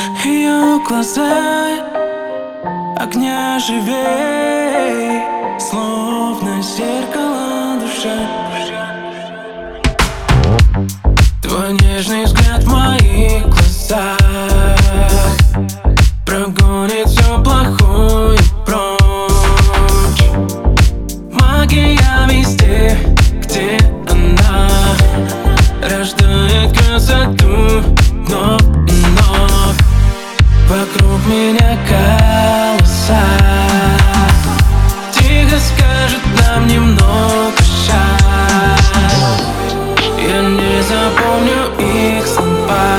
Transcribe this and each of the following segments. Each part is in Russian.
Ее глаза огня живей, словно зеркало душа. Твой нежный взгляд в моих глазах прогонит все плохое прочь. Магия везде, где она рождает красоту вновь и вновь. Вокруг меня голоса тихо скажут нам немного жаль. Я не запомню их слова,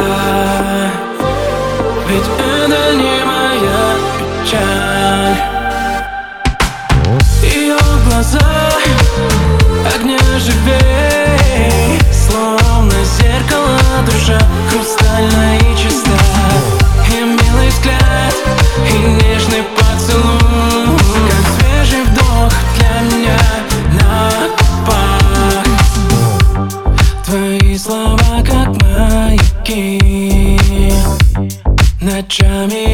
ведь это не моя печаль. Ее глаза огня живей, словно зеркало душа хрустальная и чиста. И милый взгляд, и нежный поцелуй, как свежий вдох для меня на губах. Твои слова как маяки, ночами